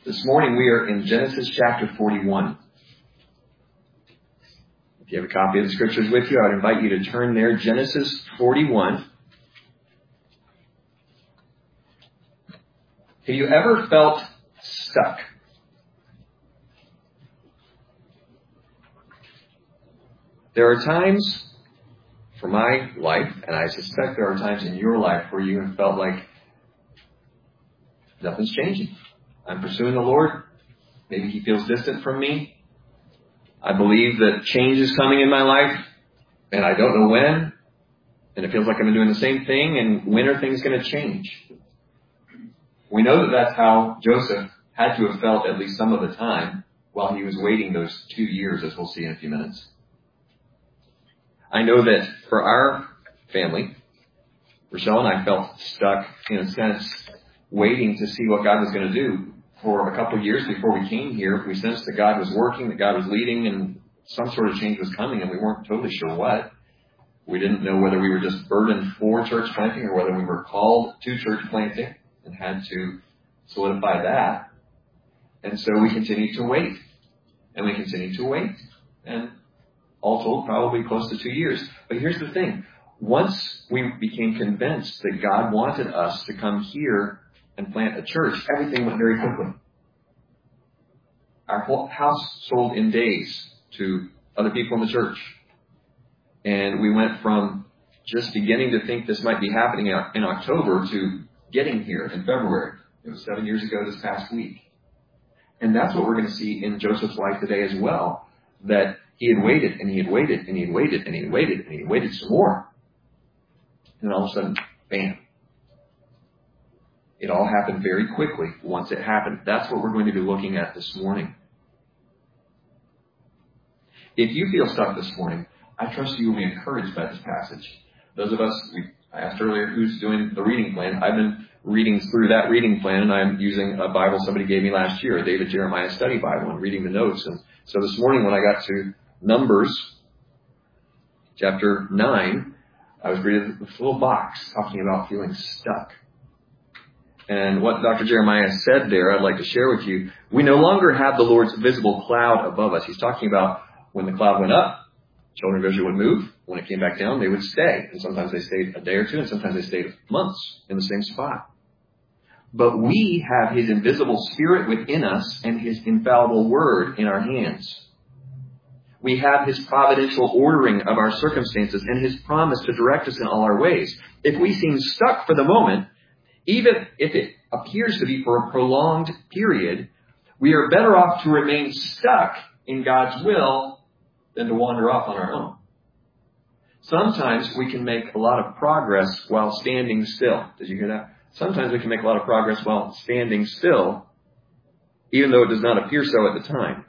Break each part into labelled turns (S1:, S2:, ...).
S1: This morning we are in Genesis chapter 41. If you have a copy of the scriptures with you, I would invite you to turn there. Genesis 41. Have you ever felt stuck? There are times for my life, and I suspect there are times in your life where you have felt like nothing's changing. I'm pursuing the Lord. Maybe He feels distant from me. I believe that change is coming in my life, and I don't know when. And it feels like I'm doing the same thing, and when are things going to change? We know that that's how Joseph had to have felt at least some of the time while he was waiting those 2 years, as we'll see in a few minutes. I know that for our family, Rochelle and I felt stuck, in a sense, waiting to see what God was going to do. For a couple of years before we came here, we sensed that God was working, that God was leading, and some sort of change was coming, and we weren't totally sure what. We didn't know whether we were just burdened for church planting or whether we were called to church planting and had to solidify that. And so we continued to wait, and we continued to wait, and all told, probably close to 2 years. But here's the thing. Once we became convinced that God wanted us to come here and plant a church, everything went very quickly. Our whole house sold in days to other people in the church. And we went from just beginning to think this might be happening in October to getting here in February. It was 7 years ago this past week. And that's what we're going to see in Joseph's life today as well. That he had waited, and he had waited, and he had waited, and he had waited, and he had waited some more. And all of a sudden, bam. It all happened very quickly once it happened. That's what we're going to be looking at this morning. If you feel stuck this morning, I trust you will be encouraged by this passage. Those of us, I asked earlier who's doing the reading plan. I've been reading through that reading plan, and I'm using a Bible somebody gave me last year, a David Jeremiah Study Bible, and reading the notes. And so this morning when I got to Numbers chapter 9, I was reading this little box talking about feeling stuck. And what Dr. Jeremiah said there, I'd like to share with you. We no longer have the Lord's visible cloud above us. He's talking about when the cloud went up, children of Israel would move. When it came back down, they would stay. And sometimes they stayed a day or two, and sometimes they stayed months in the same spot. But we have His invisible Spirit within us and His infallible Word in our hands. We have His providential ordering of our circumstances and His promise to direct us in all our ways. If we seem stuck for the moment, even if it appears to be for a prolonged period, we are better off to remain stuck in God's will than to wander off on our own. Sometimes we can make a lot of progress while standing still. Did you hear that? Sometimes we can make a lot of progress while standing still, even though it does not appear so at the time.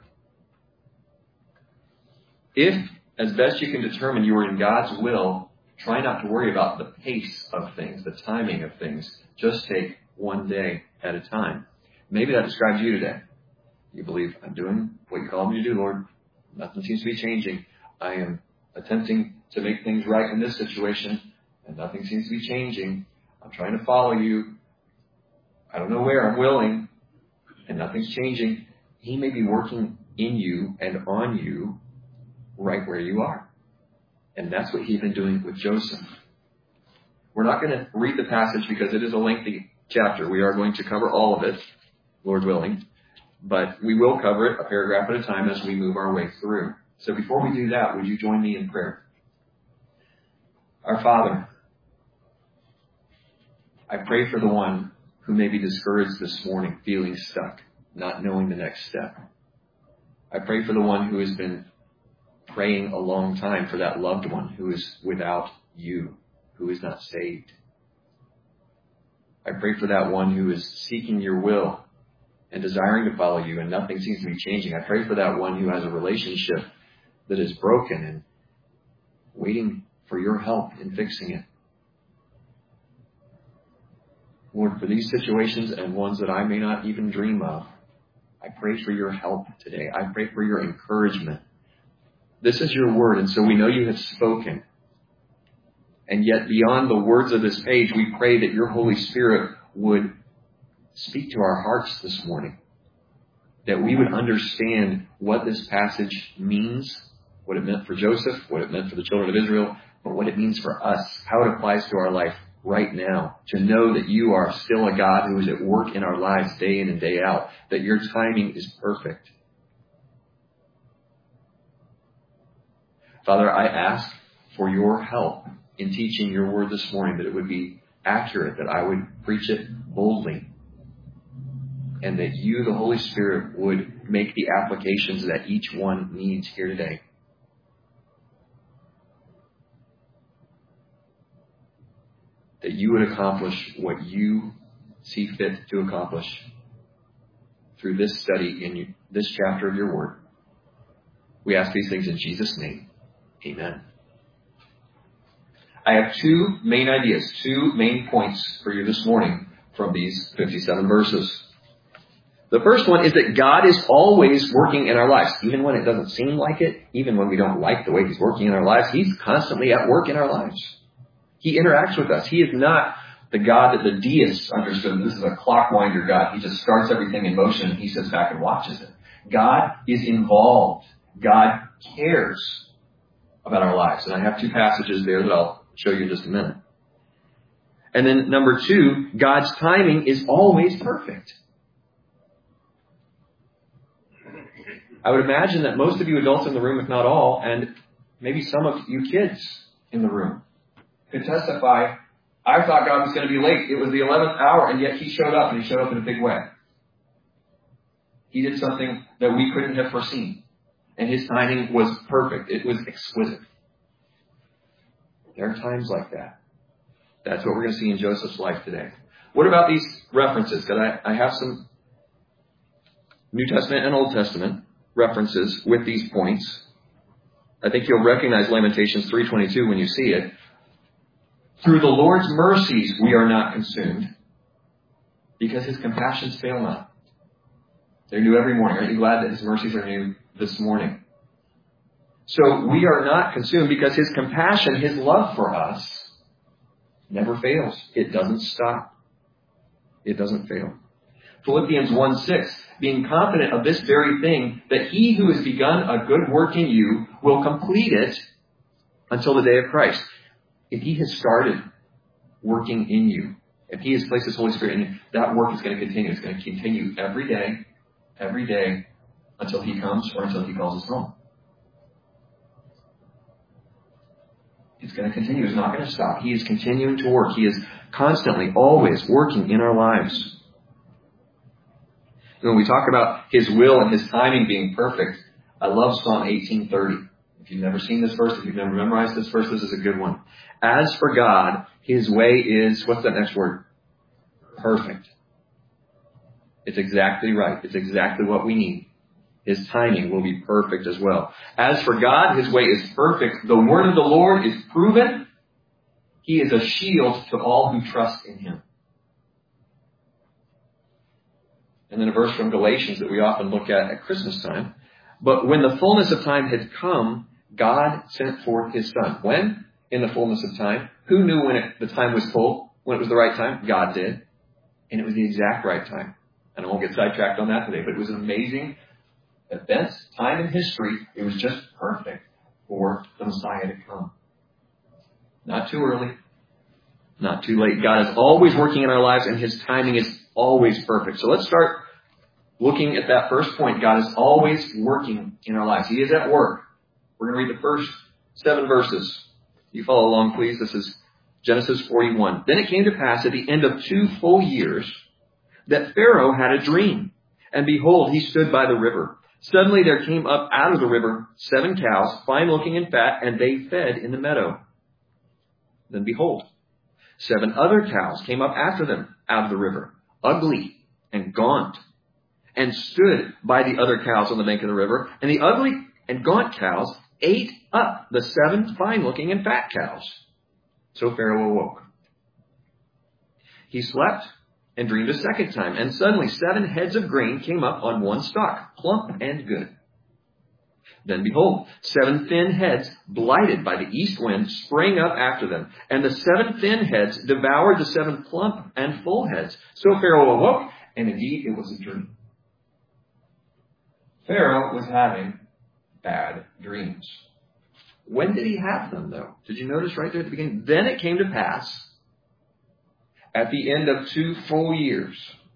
S1: If, as best you can determine, you are in God's will, try not to worry about the pace of things, the timing of things. Just take one day at a time. Maybe that describes you today. You believe, I'm doing what you called me to do, Lord. Nothing seems to be changing. I am attempting to make things right in this situation, and nothing seems to be changing. I'm trying to follow you. I don't know where. I'm willing, and nothing's changing. He may be working in you and on you right where you are. And that's what He's been doing with Joseph. We're not going to read the passage because it is a lengthy chapter. We are going to cover all of it, Lord willing. But we will cover it a paragraph at a time as we move our way through. So before we do that, would you join me in prayer? Our Father, I pray for the one who may be discouraged this morning, feeling stuck, not knowing the next step. I pray for the one who has been praying a long time for that loved one who is without you, who is not saved. I pray for that one who is seeking your will and desiring to follow you, and nothing seems to be changing. I pray for that one who has a relationship that is broken and waiting for your help in fixing it. Lord, for these situations and ones that I may not even dream of, I pray for your help today. I pray for your encouragement. This is your word, and so we know you have spoken. And yet beyond the words of this page, we pray that your Holy Spirit would speak to our hearts this morning. that we would understand what this passage means, what it meant for Joseph, what it meant for the children of Israel, but what it means for us, how it applies to our life right now, to know that you are still a God who is at work in our lives day in and day out, that your timing is perfect. Father, I ask for your help in teaching your word this morning, that it would be accurate, that I would preach it boldly, and that you, the Holy Spirit, would make the applications that each one needs here today. That you would accomplish what you see fit to accomplish through this study in this chapter of your word. We ask these things in Jesus' name. Amen. I have two main ideas, two main points for you this morning from these 57 verses. The first one is that God is always working in our lives, even when it doesn't seem like it, even when we don't like the way He's working in our lives. He's constantly at work in our lives. He interacts with us. He is not the God that the deists understood. This is a clockwinder God. He just starts everything in motion and He sits back and watches it. God is involved. God cares about our lives. And I have two passages there that I'll show you in just a minute. And then number two, God's timing is always perfect. I would imagine that most of you adults in the room, if not all, and maybe some of you kids in the room, could testify, I thought God was going to be late. It was the 11th hour, and yet He showed up, and He showed up in a big way. He did something that we couldn't have foreseen. And His timing was perfect. It was exquisite. There are times like that. That's what we're going to see in Joseph's life today. What about these references? Because I have some New Testament and Old Testament references with these points. I think you'll recognize Lamentations 3:22 when you see it. Through the Lord's mercies we are not consumed, because His compassions fail not. They're new every morning. Aren't you glad that His mercies are new this morning? So we are not consumed because His compassion, His love for us, never fails. It doesn't stop. It doesn't fail. Philippians 1:6, being confident of this very thing, that He who has begun a good work in you will complete it until the day of Christ. If He has started working in you, if He has placed His Holy Spirit in you, that work is going to continue. It's going to continue every day, until He comes or until He calls us home. It's going to continue. It's not going to stop. He is continuing to work. He is constantly, always working in our lives. When we talk about His will and His timing being perfect, I love Psalm 18:30. If you've never seen this verse, if you've never memorized this verse, this is a good one. As for God, His way is, what's that next word? Perfect. It's exactly right. It's exactly what we need. His timing will be perfect as well. As for God, His way is perfect. The word of the Lord is proven. He is a shield to all who trust in Him. And then a verse from Galatians that we often look at Christmas time. But when the fullness of time had come, God sent forth His Son. When? In the fullness of time. Who knew when the time was full? When it was the right time? God did. And it was the exact right time. And I won't get sidetracked on that today, but it was an amazing event, time in history. It was just perfect for the Messiah to come. Not too early, not too late. God is always working in our lives, and His timing is always perfect. So let's start looking at that first point. God is always working in our lives. He is at work. We're going to read the first 7 verses. You follow along, please. This is Genesis 41. Then it came to pass at the end of 2 full years that Pharaoh had a dream. And behold, he stood by the river. Suddenly there came up out of the river 7 cows, fine looking and fat, and they fed in the meadow. Then behold, 7 other cows came up after them out of the river, ugly and gaunt, and stood by the other cows on the bank of the river. And the ugly and gaunt cows ate up the 7 fine looking and fat cows. So Pharaoh awoke. He slept and dreamed a second time, and suddenly 7 heads of grain came up on one stalk, plump and good. Then behold, 7 thin heads, blighted by the east wind, sprang up after them, and the 7 thin heads devoured the 7 plump and full heads. So Pharaoh awoke, and indeed it was a dream.
S2: Pharaoh was having bad dreams.
S1: When did he have them, though? Did you notice right there at the beginning? Then it came to pass, at the end of 2 full years.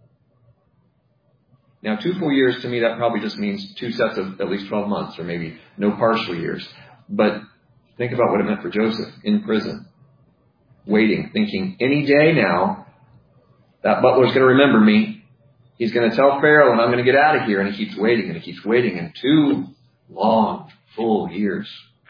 S1: Now, 2 full years, to me, that probably just means 2 sets of at least 12 months, or maybe no partial years. But think about what it meant for Joseph in prison. Waiting, thinking, any day now, that butler's going to remember me. He's going to tell Pharaoh, and I'm going to get out of here. And he keeps waiting, and he keeps waiting, and 2 long, full years.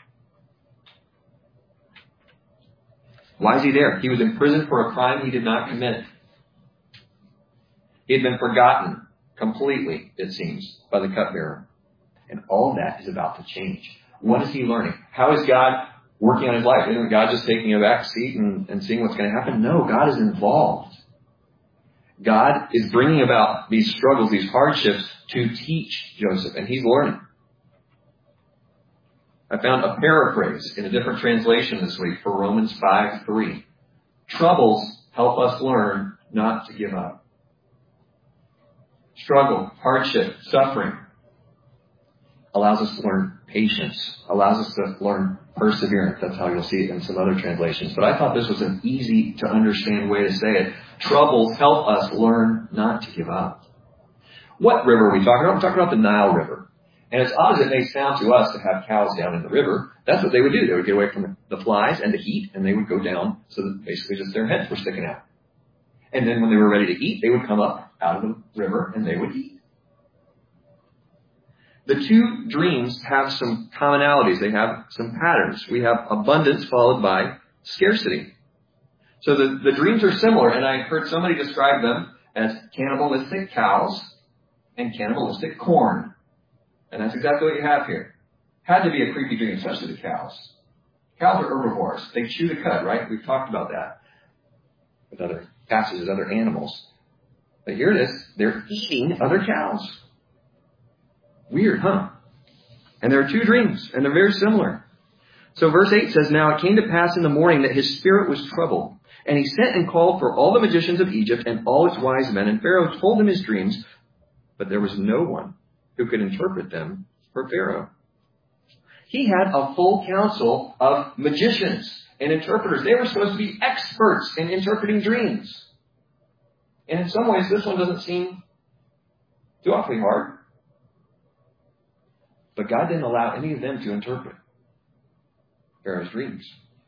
S1: Why is he there? He was in prison for a crime he did not commit. He had been forgotten completely, it seems, by the cupbearer. And all that is about to change. What is he learning? How is God working on his life? Isn't God just taking a back seat and seeing what's going to happen? No, God is involved. God is bringing about these struggles, these hardships, to teach Joseph, and he's learning. I found a paraphrase in a different translation this week for Romans 5:3. Troubles help us learn not to give up. Struggle, hardship, suffering allows us to learn patience, allows us to learn perseverance. That's how you'll see it in some other translations. But I thought this was an easy to understand way to say it. Troubles help us learn not to give up. What river are we talking about? We're talking about the Nile River. And as odd as it may sound to us to have cows down in the river, that's what they would do. They would get away from the flies and the heat, and they would go down so that basically just their heads were sticking out. And then when they were ready to eat, they would come up out of the river and they would eat. The 2 dreams have some commonalities. They have some patterns. We have abundance followed by scarcity. So the dreams are similar, and I heard somebody describe them as cannibalistic cows and cannibalistic corn. And that's exactly what you have here. Had to be a creepy dream, especially the cows. Cows are herbivores. They chew the cud, right? We've talked about that with other passages, other animals. But here it is. They're eating other cows. Weird, huh? And there are 2 dreams, and they're very similar. So verse 8 says, Now it came to pass in the morning that his spirit was troubled. And he sent and called for all the magicians of Egypt and all its wise men. And Pharaoh told them his dreams, but there was no one who could interpret them for Pharaoh. He had a full council of magicians and interpreters. They were supposed to be experts in interpreting dreams. And in some ways, this one doesn't seem too awfully hard. But God didn't allow any of them to interpret Pharaoh's dreams.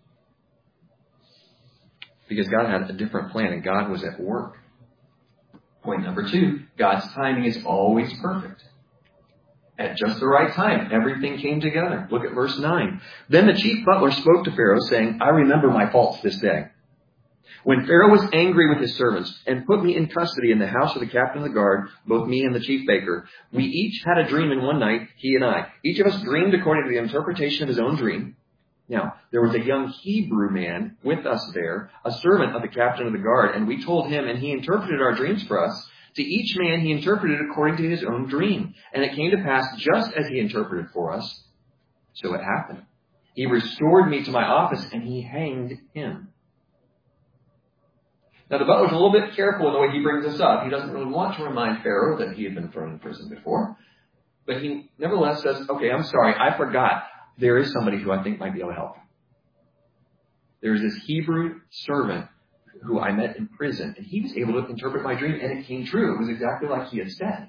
S1: Because God had a different plan, and God was at work. Point number 2, God's timing is always perfect. At just the right time, everything came together. Look at verse 9. Then the chief butler spoke to Pharaoh, saying, I remember my faults this day. When Pharaoh was angry with his servants and put me in custody in the house of the captain of the guard, both me and the chief baker, we each had a dream in one night, he and I. Each of us dreamed according to the interpretation of his own dream. Now, there was a young Hebrew man with us there, a servant of the captain of the guard, and we told him, and he interpreted our dreams for us. To each man he interpreted according to his own dream. And it came to pass just as he interpreted for us. So it happened. He restored me to my office, and he hanged him. Now, the butler's a little bit careful in the way he brings this up. He doesn't really want to remind Pharaoh that he had been thrown in prison before. But he nevertheless says, okay, I'm sorry, I forgot. There is somebody who I think might be able to help. There's this Hebrew servant who I met in prison, and he was able to interpret my dream, and it came true. It was exactly like he had said.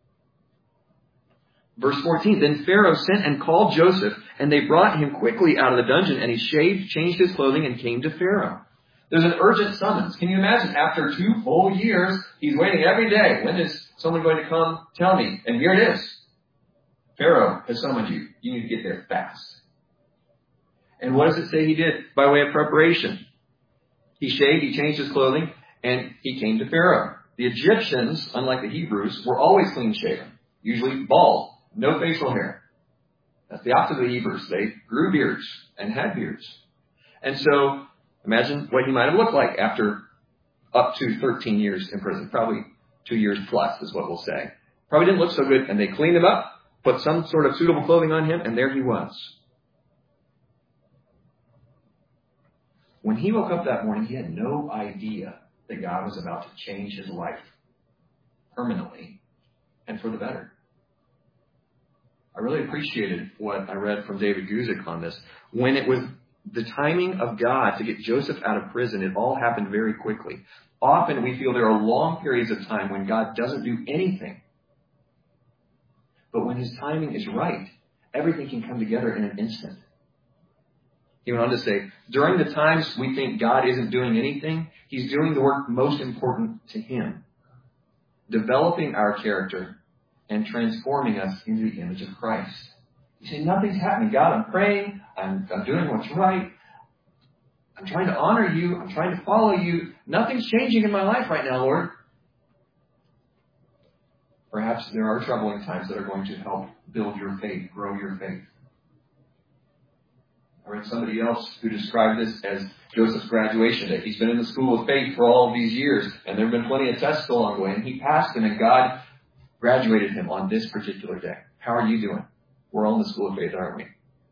S1: Verse 14, Then Pharaoh sent and called Joseph, and they brought him quickly out of the dungeon, and he shaved, changed his clothing, and came to Pharaoh. There's an urgent summons. Can you imagine? After 2 full years, he's waiting every day. When is someone going to come tell me? And here it is. Pharaoh has summoned you. You need to get there fast. And what does it say he did by way of preparation? He shaved, he changed his clothing, and he came to Pharaoh. The Egyptians, unlike the Hebrews, were always clean shaven, usually bald, no facial hair. That's the opposite of the Hebrews. They grew beards and had beards. And so, imagine what he might have looked like after up to 13 years in prison. Probably 2 years plus is what we'll say. Probably didn't look so good, and they cleaned him up, put some sort of suitable clothing on him, and there he was. When he woke up that morning, he had no idea that God was about to change his life permanently and for the better. I really appreciated what I read from David Guzik on this. When it was the timing of God to get Joseph out of prison, it all happened very quickly. Often we feel there are long periods of time when God doesn't do anything. But when his timing is right, everything can come together in an instant. He went on to say, during the times we think God isn't doing anything, he's doing the work most important to him, developing our character and transforming us into the image of Christ. You say, nothing's happening. God, I'm praying. I'm doing what's right. I'm trying to honor you. I'm trying to follow you. Nothing's changing in my life right now, Lord. Perhaps there are troubling times that are going to help build your faith, grow your faith. I read somebody else who described this as Joseph's graduation day. He's been in the school of faith for all of these years, and there have been plenty of tests along the way, and he passed them, and God graduated him on this particular day. How are you doing? We're all in the school of faith, aren't we?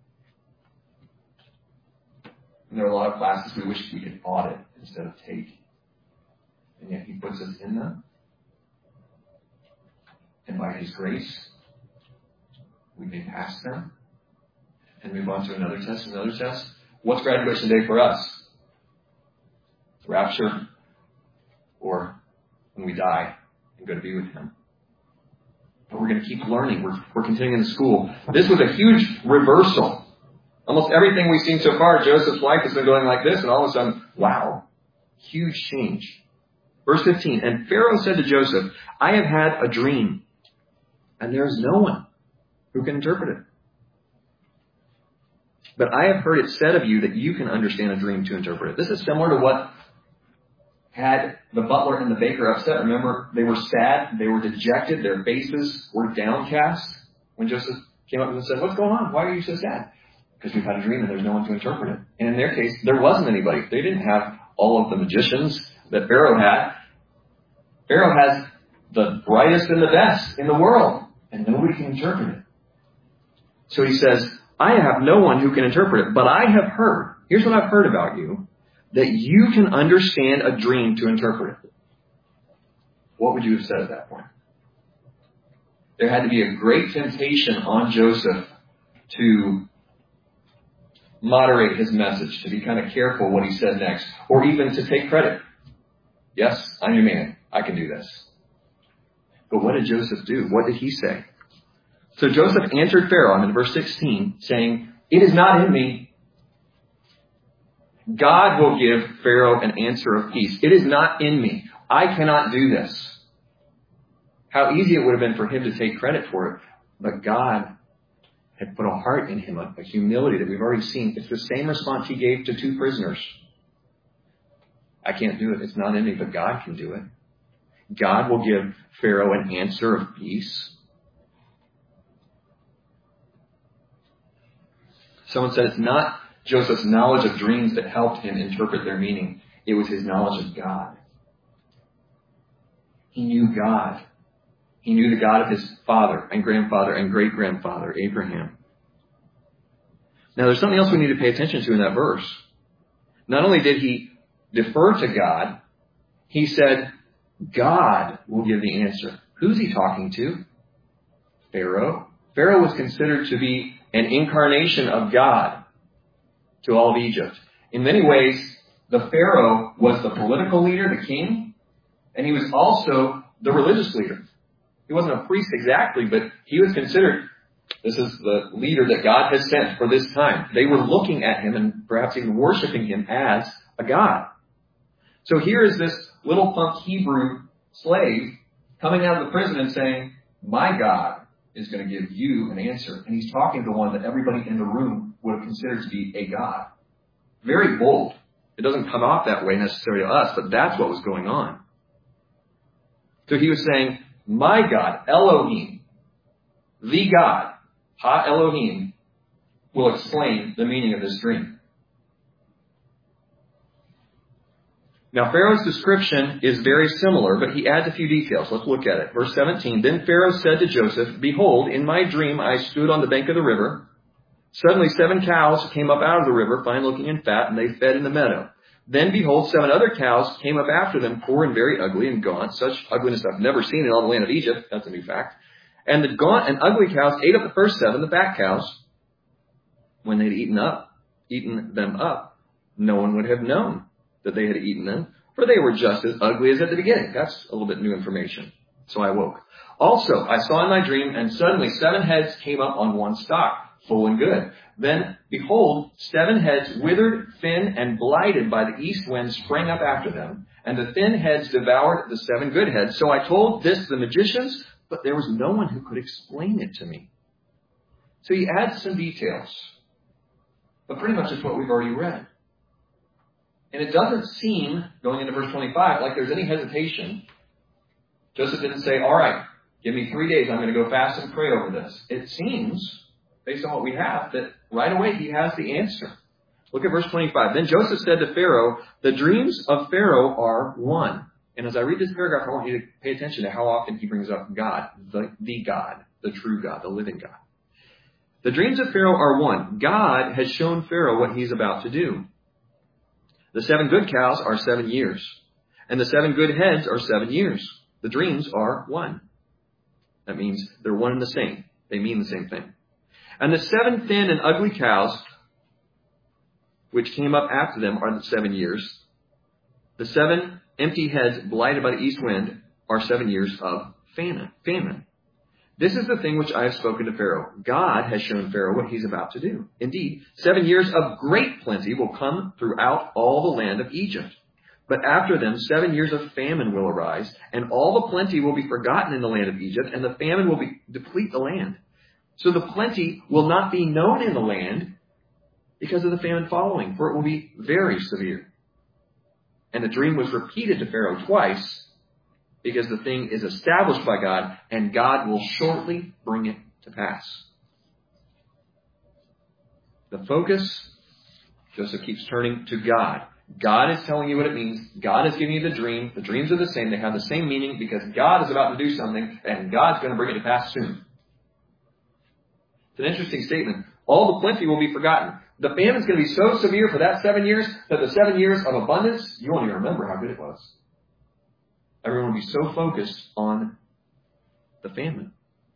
S1: And there are a lot of classes we wish we could audit instead of take. And yet he puts us in them. And by his grace, we may pass them and move on to another test. What's graduation day for us? Rapture, or when we die and go to be with him. But we're going to keep learning. We're continuing in school. This was a huge reversal. Almost everything we've seen so far, Joseph's life has been going like this, and all of a sudden, wow, huge change. Verse 15, and Pharaoh said to Joseph, I have had a dream, and there is no one who can interpret it. But I have heard it said of you that you can understand a dream to interpret it. This is similar to what had the butler and the baker upset. Remember, they were sad, they were dejected, their faces were downcast. When Joseph came up and said, what's going on? Why are you so sad? Because we've had a dream and there's no one to interpret it. And in their case, there wasn't anybody. They didn't have all of the magicians that Pharaoh had. Pharaoh has the brightest and the best in the world, and nobody can interpret it. So he says, I have no one who can interpret it, but I have heard, here's what I've heard about you, that you can understand a dream to interpret it. What would you have said at that point? There had to be a great temptation on Joseph to moderate his message, to be kind of careful what he said next, or even to take credit. Yes, I'm your man. I can do this. But what did Joseph do? What did he say? So Joseph answered Pharaoh in verse 16, saying, it is not in me. God will give Pharaoh an answer of peace. It is not in me. I cannot do this. How easy it would have been for him to take credit for it. But God had put a heart in him, a humility that we've already seen. It's the same response he gave to two prisoners. I can't do it. It's not in me, but God can do it. God will give Pharaoh an answer of peace. Someone said it's not Joseph's knowledge of dreams that helped him interpret their meaning. It was his knowledge of God. He knew God. He knew the God of his father and grandfather and great-grandfather, Abraham. Now, there's something else we need to pay attention to in that verse. Not only did he defer to God, he said, God will give the answer. Who's he talking to? Pharaoh. Pharaoh was considered to be an incarnation of God to all of Egypt. In many ways, the Pharaoh was the political leader, the king, and he was also the religious leader. He wasn't a priest exactly, but he was considered, this is the leader that God has sent for this time. They were looking at him and perhaps even worshiping him as a god. So here is this little punk Hebrew slave coming out of the prison and saying, my God is going to give you an answer. And he's talking to one that everybody in the room would have considered to be a god. Very bold. It doesn't come off that way necessarily to us, but that's what was going on. So he was saying, my God, Elohim, the God, Ha Elohim, will explain the meaning of this dream. Now, Pharaoh's description is very similar, but he adds a few details. Let's look at it. Verse 17, then Pharaoh said to Joseph, behold, in my dream I stood on the bank of the river. Suddenly 7 cows came up out of the river, fine looking and fat, and they fed in the meadow. Then, behold, 7 other cows came up after them, poor and very ugly and gaunt, such ugliness I've never seen in all the land of Egypt. That's a new fact. And the gaunt and ugly cows ate up the first 7, the fat cows. When they'd eaten them up, no one would have known that they had eaten them, for they were just as ugly as at the beginning. That's a little bit new information. So I awoke. Also, I saw in my dream, and suddenly 7 heads came up on one stalk, full and good. Then, behold, 7 heads, withered, thin, and blighted by the east wind, sprang up after them, and the thin heads devoured the 7 good heads. So I told this to the magicians, but there was no one who could explain it to me. So he adds some details, but pretty much it's what we've already read. And it doesn't seem, going into verse 25, like there's any hesitation. Joseph didn't say, all right, give me 3 days, I'm going to go fast and pray over this. It seems, based on what we have, that right away he has the answer. Look at verse 25. Then Joseph said to Pharaoh, the dreams of Pharaoh are one. And as I read this paragraph, I want you to pay attention to how often he brings up God, the God, the true God, the living God. The dreams of Pharaoh are one. God has shown Pharaoh what he's about to do. The 7 good cows are 7 years, and the 7 good heads are 7 years. The dreams are one. That means they're one and the same. They mean the same thing. And the 7 thin and ugly cows, which came up after them, are the 7 years. The 7 empty heads blighted by the east wind are 7 years of famine. This is the thing which I have spoken to Pharaoh. God has shown Pharaoh what he's about to do. Indeed, 7 years of great plenty will come throughout all the land of Egypt. But after them, 7 years of famine will arise, and all the plenty will be forgotten in the land of Egypt, and the famine will deplete the land. So the plenty will not be known in the land because of the famine following, for it will be very severe. And the dream was repeated to Pharaoh twice, because the thing is established by God, and God will shortly bring it to pass. The focus, Joseph keeps turning to God. God is telling you what it means. God is giving you the dream. The dreams are the same. They have the same meaning because God is about to do something, and God's going to bring it to pass soon. It's an interesting statement. All the plenty will be forgotten. The famine's going to be so severe for that 7 years that the 7 years of abundance, you won't even remember how good it was. Everyone will be so focused on the famine.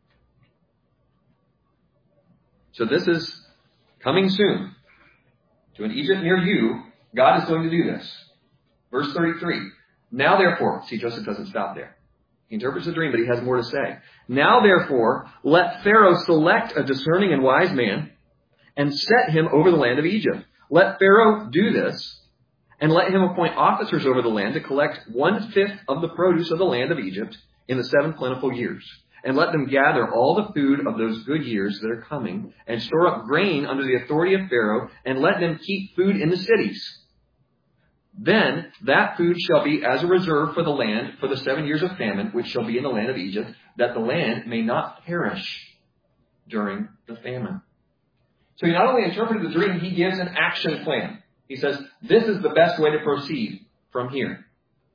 S1: So this is coming soon. To an Egypt near you, God is going to do this. Verse 33. Now therefore, see, Joseph doesn't stop there. He interprets the dream, but he has more to say. Now therefore, let Pharaoh select a discerning and wise man and set him over the land of Egypt. Let Pharaoh do this, and let him appoint officers over the land to collect 1/5 of the produce of the land of Egypt in the 7 plentiful years. And let them gather all the food of those good years that are coming, and store up grain under the authority of Pharaoh, and let them keep food in the cities. Then that food shall be as a reserve for the land for the 7 years of famine, which shall be in the land of Egypt, that the land may not perish during the famine. So he not only interpreted the dream, he gives an action plan. He says, this is the best way to proceed from here.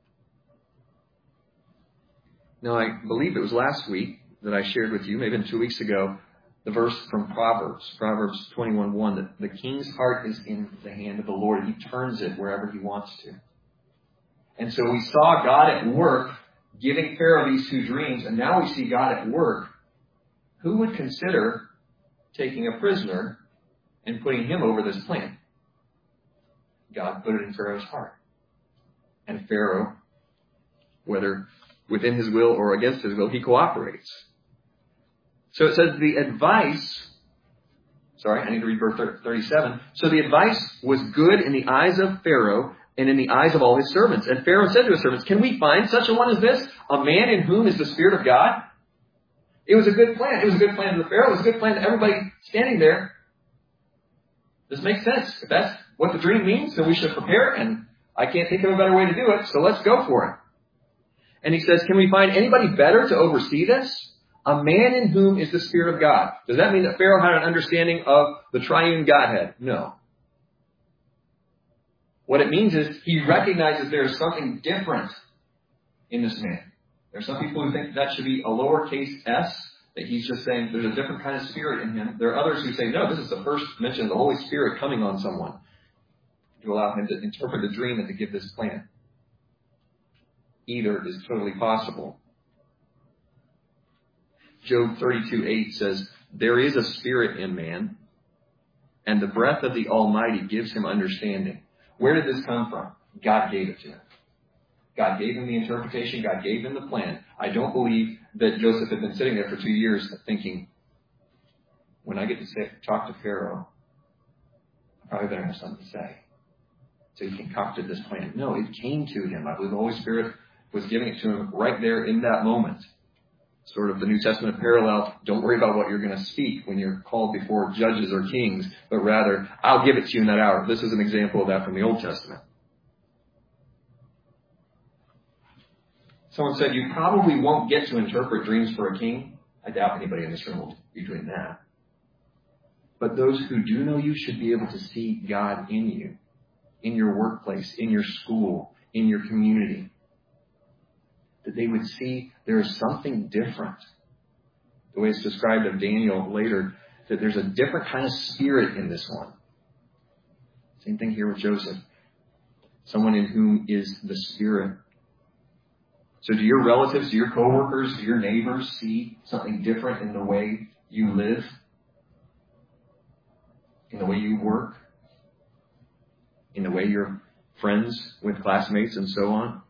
S1: Now, I believe it was last week that I shared with you, maybe 2 weeks ago, the verse from Proverbs 21:1, that the king's heart is in the hand of the Lord. He turns it wherever he wants to. And so we saw God at work giving Pharaoh these 2 dreams, and now we see God at work. Who would consider taking a prisoner and putting him over this plan? God put it in Pharaoh's heart. And Pharaoh, whether within his will or against his will, he cooperates. So it says the advice, I need to read verse 37. So the advice was good in the eyes of Pharaoh and in the eyes of all his servants. And Pharaoh said to his servants, can we find such a one as this? A man in whom is the Spirit of God? It was a good plan. It was a good plan to the Pharaoh. It was a good plan to everybody standing there. This makes sense. If that's what the dream means, then we should prepare, and I can't think of a better way to do it, so let's go for it. And he says, can we find anybody better to oversee this? A man in whom is the Spirit of God. Does that mean that Pharaoh had an understanding of the triune Godhead? No. What it means is he recognizes there is something different in this man. There are some people who think that should be a lowercase s, that he's just saying there's a different kind of spirit in him. There are others who say, no, this is the first mention of the Holy Spirit coming on someone to allow him to interpret the dream and to give this plan. Either is totally possible. Job 32:8 says, there is a spirit in man, and the breath of the Almighty gives him understanding. Where did this come from? God gave it to him. God gave him the interpretation. God gave him the plan. I don't believe that Joseph had been sitting there for 2 years thinking, when I get to talk to Pharaoh, I probably better have something to say. So he concocted this plan. No, it came to him. I believe the Holy Spirit was giving it to him right there in that moment. Sort of the New Testament parallel. Don't worry about what you're going to speak when you're called before judges or kings, but rather, I'll give it to you in that hour. This is an example of that from the Old Testament. Someone said, you probably won't get to interpret dreams for a king. I doubt anybody in this room will be doing that. But those who do know you should be able to see God in you, in your workplace, in your school, in your community. That they would see there is something different. The way it's described of Daniel later, that there's a different kind of spirit in this one. Same thing here with Joseph. Someone in whom is the Spirit. So do your relatives, do your coworkers, do your neighbors see something different in the way you live? In the way you work? In the way you're friends with classmates and so on?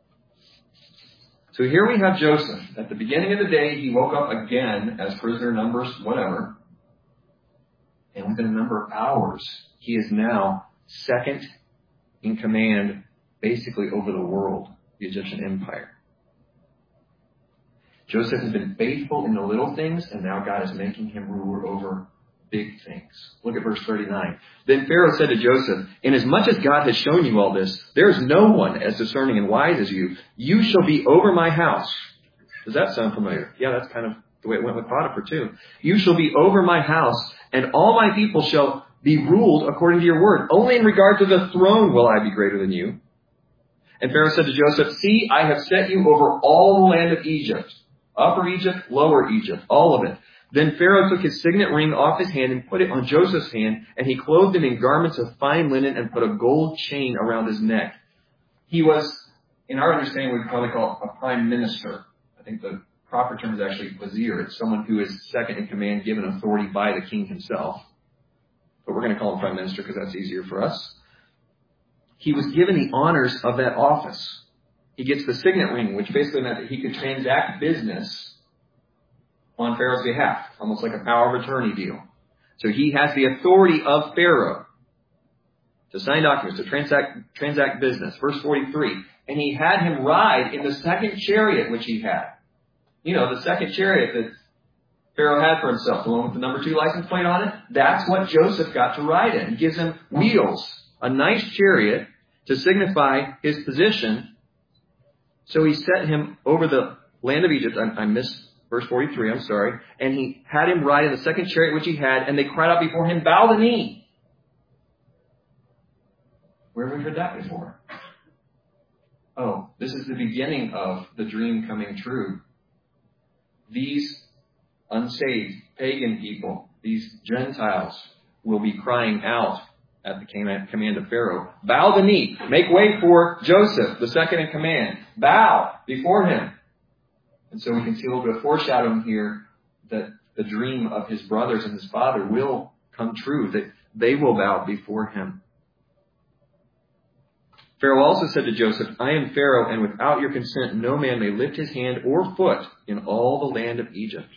S1: So here we have Joseph. At the beginning of the day, he woke up again as prisoner numbers, whatever. And within a number of hours, he is now second in command, basically over the world, the Egyptian empire. Joseph has been faithful in the little things, and now God is making him ruler over big things. Look at verse 39. Then Pharaoh said to Joseph, inasmuch as God has shown you all this, there is no one as discerning and wise as you. You shall be over my house. Does that sound familiar? Yeah, that's kind of the way it went with Potiphar too. You shall be over my house, and all my people shall be ruled according to your word. Only in regard to the throne will I be greater than you. And Pharaoh said to Joseph, see, I have set you over all the land of Egypt. Upper Egypt, lower Egypt, all of it. Then Pharaoh took his signet ring off his hand and put it on Joseph's hand, and he clothed him in garments of fine linen and put a gold chain around his neck. He was, in our understanding, we'd probably call a prime minister. I think the proper term is actually vizier. It's someone who is second in command, given authority by the king himself. But we're going to call him prime minister because that's easier for us. He was given the honors of that office. He gets the signet ring, which basically meant that he could transact business on Pharaoh's behalf, almost like a power of attorney deal. So he has the authority of Pharaoh to sign documents, to transact business. Verse 43, and he had him ride in the second chariot which he had. You know, the second chariot that Pharaoh had for himself, the one with the number 2 license plate on it. That's what Joseph got to ride in. He gives him wheels, a nice chariot to signify his position. So he set him over the land of Egypt. I missed verse 43, I'm sorry. And he had him ride in the second chariot which he had, and they cried out before him, bow the knee. Where have we heard that before? Oh, this is the beginning of the dream coming true. These unsaved pagan people, these Gentiles, will be crying out at the command of Pharaoh, bow the knee, make way for Joseph, the second in command, bow before him. And so we can see a little bit of foreshadowing here that the dream of his brothers and his father will come true, that they will bow before him. Pharaoh also said to Joseph, I am Pharaoh, and without your consent no man may lift his hand or foot in all the land of Egypt.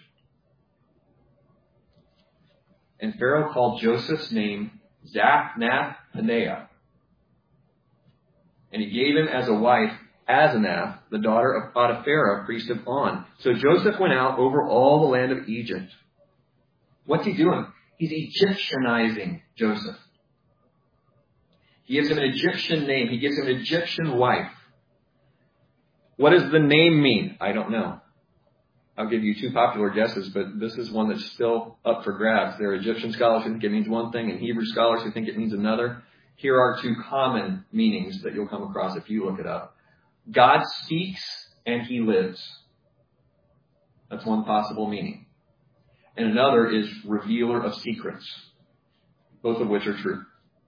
S1: And Pharaoh called Joseph's name Zaphnath-Paneah. And he gave him as a wife Asenath, the daughter of Potiphar, priest of On. So Joseph went out over all the land of Egypt. What's he doing? He's Egyptianizing Joseph. He gives him an Egyptian name. He gives him an Egyptian wife. What does the name mean? I don't know. I'll give you 2 popular guesses, but this is one that's still up for grabs. There are Egyptian scholars who think it means one thing and Hebrew scholars who think it means another. Here are 2 common meanings that you'll come across if you look it up. God speaks and he lives. That's one possible meaning. And another is revealer of secrets, both of which are true.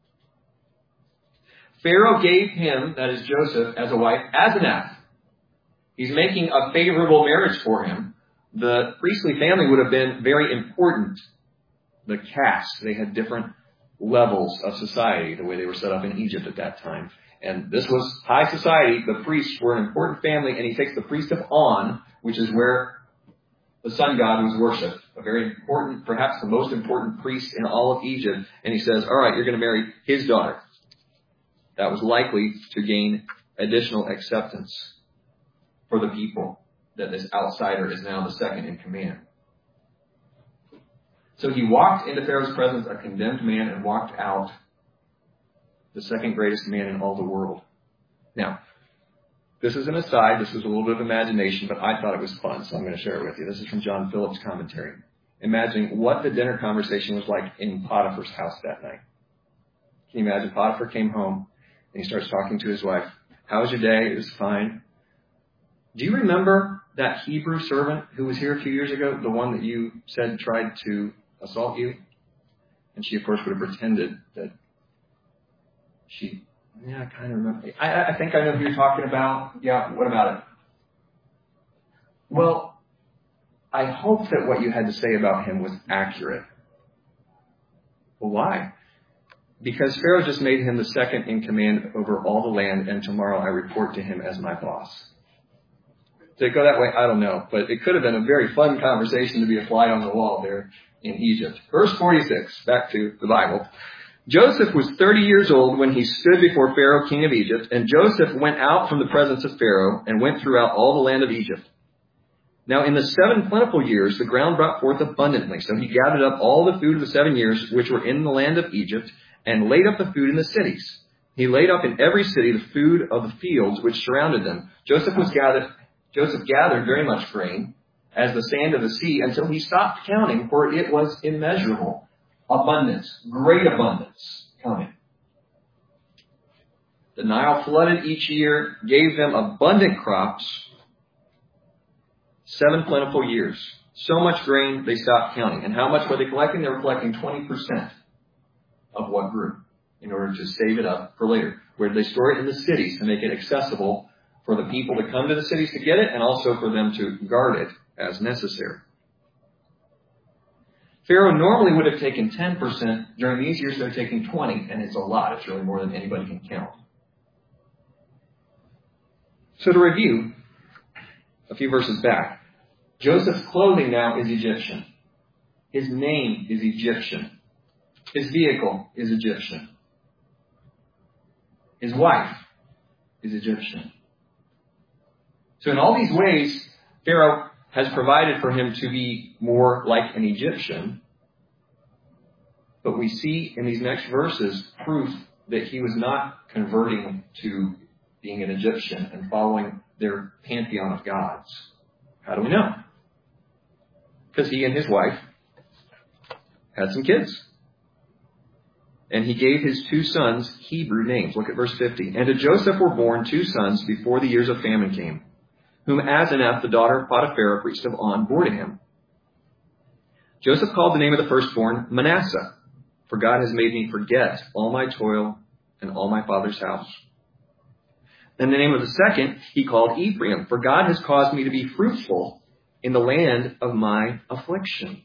S1: Pharaoh gave him, that is Joseph, as a wife, Asenath. He's making a favorable marriage for him, the priestly family would have been very important. The caste, they had different levels of society, the way they were set up in Egypt at that time. And this was high society. The priests were an important family, and he takes the priest of On, which is where the sun god was worshipped, a very important, perhaps the most important priest in all of Egypt, and he says, all right, you're going to marry his daughter. That was likely to gain additional acceptance for the people, that this outsider is now the second in command. So he walked into Pharaoh's presence, a condemned man, and walked out the second greatest man in all the world. Now, this is an aside. This was a little bit of imagination, but I thought it was fun, so I'm going to share it with you. This is from John Phillips' commentary. Imagining what the dinner conversation was like in Potiphar's house that night. Can you imagine? Potiphar came home, and he starts talking to his wife. How was your day? It was fine. Do you remember that Hebrew servant who was here a few years ago, the one that you said tried to assault you? And she, of course, would have pretended that I kind of remember. I think I know who you're talking about. Yeah, what about it? Well, I hope that what you had to say about him was accurate. Well, why? Because Pharaoh just made him the second in command over all the land, and tomorrow I report to him as my boss. Did it go that way? I don't know. But it could have been a very fun conversation to be a fly on the wall there in Egypt. Verse 46, back to the Bible. Joseph was 30 years old when he stood before Pharaoh, king of Egypt, and Joseph went out from the presence of Pharaoh and went throughout all the land of Egypt. Now in the 7 plentiful years, the ground brought forth abundantly. So he gathered up all the food of the 7 years which were in the land of Egypt and laid up the food in the cities. He laid up in every city the food of the fields which surrounded them. Joseph gathered very much grain, as the sand of the sea, until he stopped counting, for it was immeasurable. Abundance, great abundance coming. The Nile flooded each year, gave them abundant crops, 7 plentiful years. So much grain, they stopped counting. And how much were they collecting? They were collecting 20% of what grew in order to save it up for later. Where did they store it? In the cities to make it accessible for the people to come to the cities to get it, and also for them to guard it as necessary. Pharaoh normally would have taken 10%. During these years, they're taking 20%, and it's a lot. It's really more than anybody can count. So to review, a few verses back, Joseph's clothing now is Egyptian. His name is Egyptian. His vehicle is Egyptian. His wife is Egyptian. So in all these ways, Pharaoh has provided for him to be more like an Egyptian. But we see in these next verses proof that he was not converting to being an Egyptian and following their pantheon of gods. How do we know? Because he and his wife had some kids. And he gave his 2 sons Hebrew names. Look at verse 50. And to Joseph were born 2 sons before the years of famine came, whom Asenath, the daughter of Potiphar, priest of On, bore to him. Joseph called the name of the firstborn Manasseh, for God has made me forget all my toil and all my father's house. And the name of the second he called Ephraim, for God has caused me to be fruitful in the land of my affliction.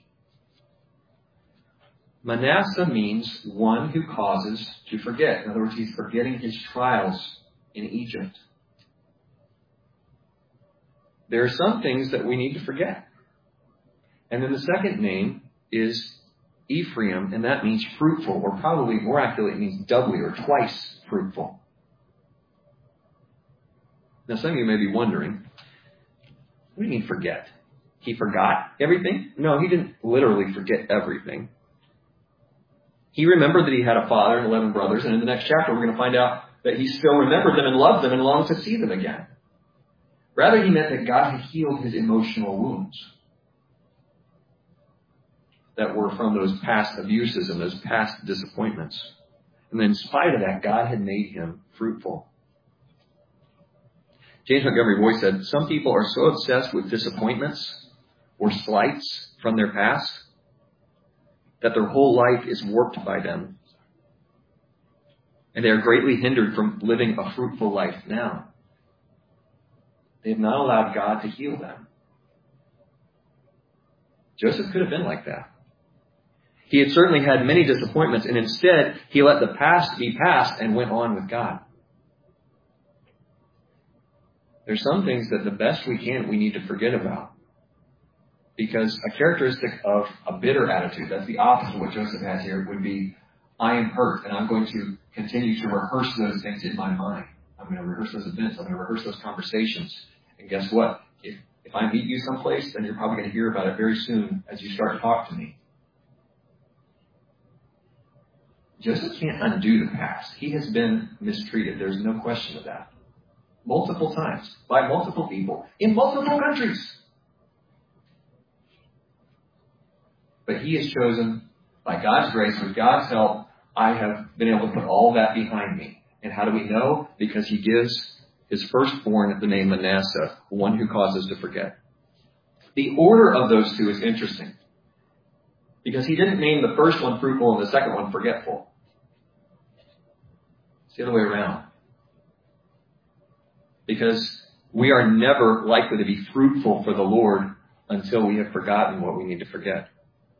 S1: Manasseh means one who causes to forget. In other words, he's forgetting his trials in Egypt. There are some things that we need to forget. And then the second name is Ephraim, and that means fruitful, or probably more accurately, it means doubly or twice fruitful. Now, some of you may be wondering, what do you mean forget? He forgot everything? No, he didn't literally forget everything. He remembered that he had a father and 11 brothers, and in the next chapter we're going to find out that he still remembered them and loved them and longed to see them again. Rather, he meant that God had healed his emotional wounds that were from those past abuses and those past disappointments. And in spite of that, God had made him fruitful. James Montgomery Boyce said, some people are so obsessed with disappointments or slights from their past that their whole life is warped by them. And they are greatly hindered from living a fruitful life now. They have not allowed God to heal them. Joseph could have been like that. He had certainly had many disappointments, and instead, he let the past be past and went on with God. There's some things that the best we need to forget about. Because a characteristic of a bitter attitude, that's the opposite of what Joseph has here, would be, I am hurt, and I'm going to continue to rehearse those things in my mind. I'm going to rehearse those events. I'm going to rehearse those conversations. And guess what? If I meet you someplace, then you're probably going to hear about it very soon as you start to talk to me. Joseph can't undo the past. He has been mistreated. There's no question of that. Multiple times, by multiple people, in multiple countries. But he has chosen, by God's grace, with God's help, I have been able to put all that behind me. And how do we know? Because he gives his firstborn the name Manasseh, one who causes to forget. The order of those two is interesting. Because he didn't name the first one fruitful and the second one forgetful. It's the other way around. Because we are never likely to be fruitful for the Lord until we have forgotten what we need to forget.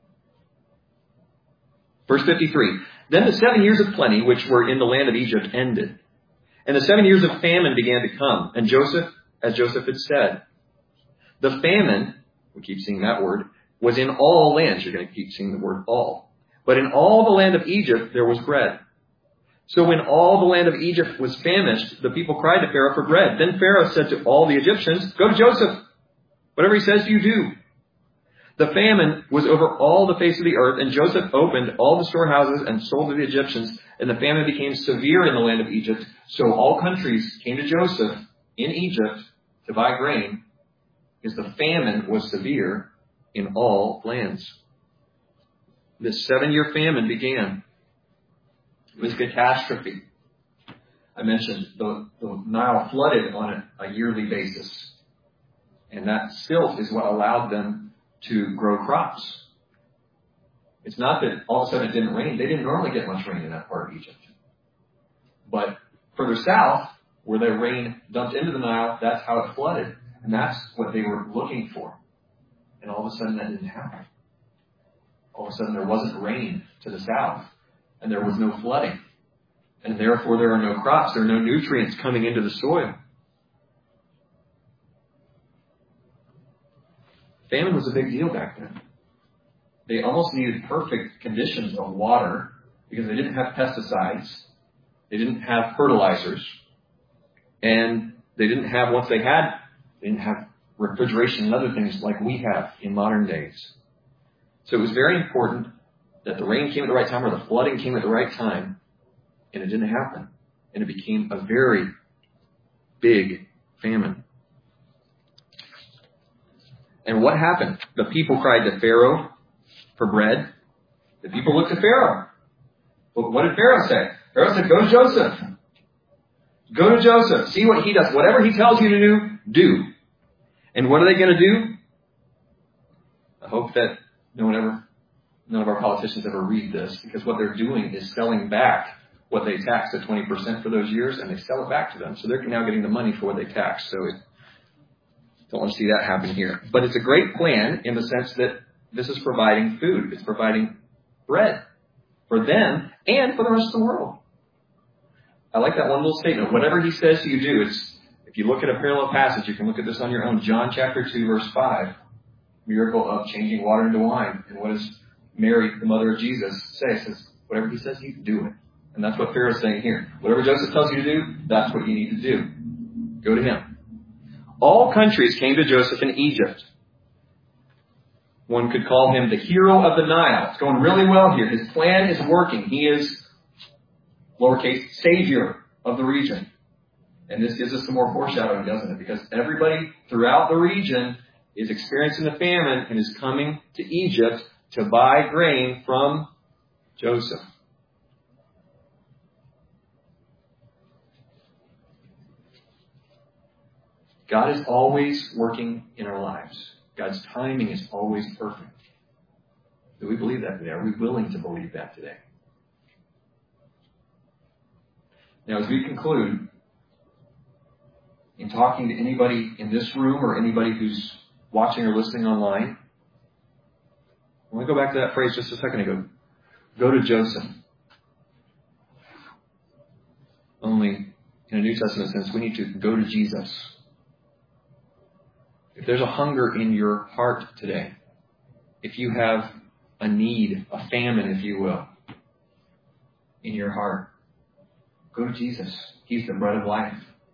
S1: Verse 53, then the 7 years of plenty which were in the land of Egypt ended. And the 7 years of famine began to come. And Joseph, as Joseph had said, the famine, we keep seeing that word, was in all lands. You're going to keep seeing the word all. But in all the land of Egypt there was bread. So when all the land of Egypt was famished, the people cried to Pharaoh for bread. Then Pharaoh said to all the Egyptians, go to Joseph. Whatever he says, you do. The famine was over all the face of the earth, and Joseph opened all the storehouses and sold to the Egyptians, and the famine became severe in the land of Egypt. So all countries came to Joseph in Egypt to buy grain, because the famine was severe in all lands. This 7-year famine began. It was a catastrophe. I mentioned the Nile flooded on a yearly basis. And that silt is what allowed them to grow crops. It's not that all of a sudden it didn't rain. They didn't normally get much rain in that part of Egypt. But further south, where the rain dumped into the Nile, that's how it flooded. And that's what they were looking for. And all of a sudden that didn't happen. All of a sudden there wasn't rain to the south. And there was no flooding. And therefore there are no crops. There are no nutrients coming into the soil. Famine was a big deal back then. They almost needed perfect conditions of water because they didn't have pesticides. They didn't have fertilizers. And they didn't have, once they didn't have refrigeration and other things like we have in modern days. So it was very important that the rain came at the right time or the flooding came at the right time. And it didn't happen. And it became a very big famine. And what happened? The people cried to Pharaoh for bread. The people looked to Pharaoh. But what did Pharaoh say? Pharaoh said, go to Joseph. Go to Joseph. See what he does. Whatever he tells you to do, do. And what are they going to do? I hope that none of our politicians ever read this, because what they're doing is selling back what they taxed at 20% for those years, and they sell it back to them. So they're now getting the money for what they taxed. So don't want to see that happen here. But it's a great plan in the sense that this is providing food. It's providing bread for them and for the rest of the world. I like that one little statement. Whatever he says you do. If you look at a parallel passage, you can look at this on your own. John chapter 2, verse 5. Miracle of changing water into wine. And what does Mary, the mother of Jesus, say? It says, whatever he says, you do it. And that's what Pharaoh's saying here. Whatever Joseph tells you to do, that's what you need to do. Go to him. All countries came to Joseph in Egypt. One could call him the hero of the Nile. It's going really well here. His plan is working. He is, lowercase, savior of the region. And this gives us some more foreshadowing, doesn't it? Because everybody throughout the region is experiencing the famine and is coming to Egypt to buy grain from Joseph. God is always working in our lives. God's timing is always perfect. Do we believe that today? Are we willing to believe that today? Now, as we conclude, in talking to anybody in this room or anybody who's watching or listening online, I want to go back to that phrase just a second ago. Go to Joseph. Only in a New Testament sense, we need to go to Jesus. If there's a hunger in your heart today, if you have a need, a famine, if you will, in your heart, go to Jesus. He's the bread of life.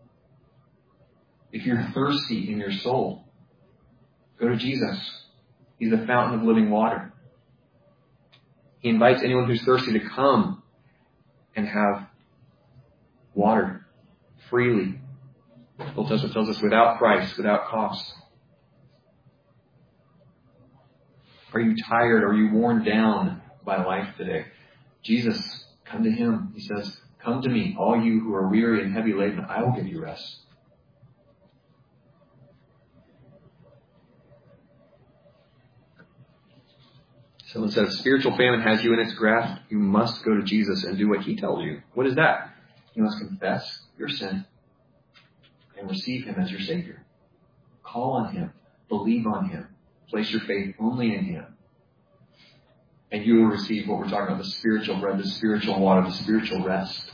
S1: If you're thirsty in your soul, go to Jesus. He's the fountain of living water. He invites anyone who's thirsty to come and have water freely. The Old Testament tells us without price, without cost. Are you tired? Are you worn down by life today? Jesus, come to Him. He says, come to me, all you who are weary and heavy laden. I will give you rest. Someone says, spiritual famine has you in its grasp. You must go to Jesus and do what He tells you. What is that? You must confess your sin and receive Him as your Savior. Call on Him. Believe on Him. Place your faith only in Him. And you will receive what we're talking about, the spiritual bread, the spiritual water, the spiritual rest.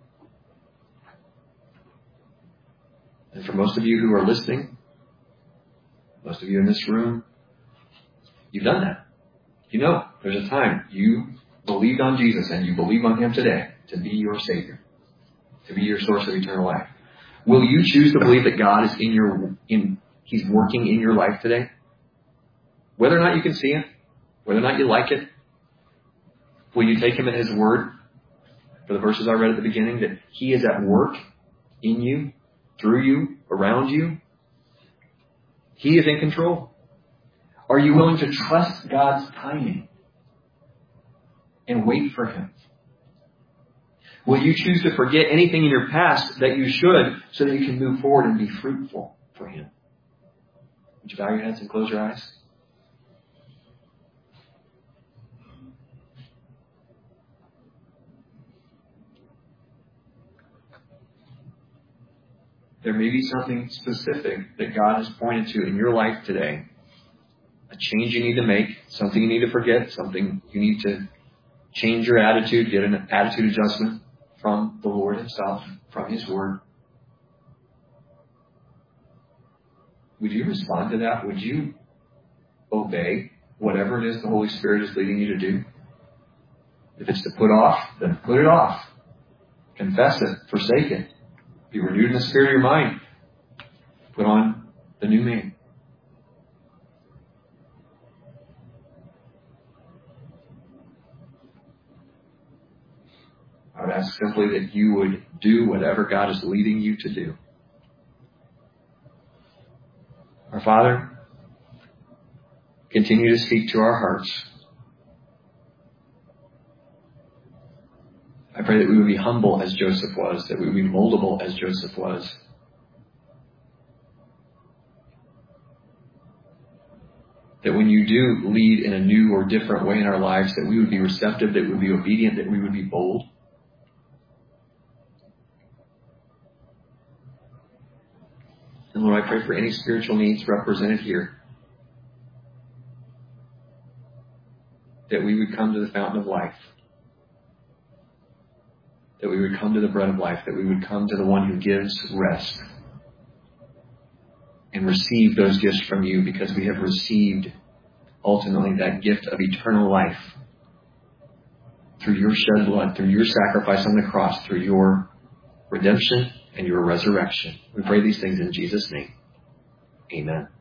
S1: And for most of you who are listening, most of you in this room, you've done that. You know, there's a time you believed on Jesus and you believe on Him today to be your Savior, to be your source of eternal life. Will you choose to believe that God is He's working in your life today? Whether or not you can see it, whether or not you like it, will you take Him at His word for the verses I read at the beginning, that He is at work in you, through you, around you? He is in control. Are you willing to trust God's timing and wait for Him? Will you choose to forget anything in your past that you should so that you can move forward and be fruitful for Him? Would you bow your heads and close your eyes? There may be something specific that God has pointed to in your life today. A change you need to make, something you need to forget, something you need to change your attitude, get an attitude adjustment from the Lord Himself, from His Word. Would you respond to that? Would you obey whatever it is the Holy Spirit is leading you to do? If it's to put off, then put it off. Confess it, forsake it. Be renewed in the spirit of your mind. Put on the new man. I would ask simply that you would do whatever God is leading you to do. Our Father, continue to speak to our hearts. I pray that we would be humble as Joseph was, that we would be moldable as Joseph was. That when you do lead in a new or different way in our lives, that we would be receptive, that we would be obedient, that we would be bold. And Lord, I pray for any spiritual needs represented here, that we would come to the fountain of life, that we would come to the bread of life, that we would come to the one who gives rest and receive those gifts from you, because we have received ultimately that gift of eternal life through your shed blood, through your sacrifice on the cross, through your redemption and your resurrection. We pray these things in Jesus' name. Amen.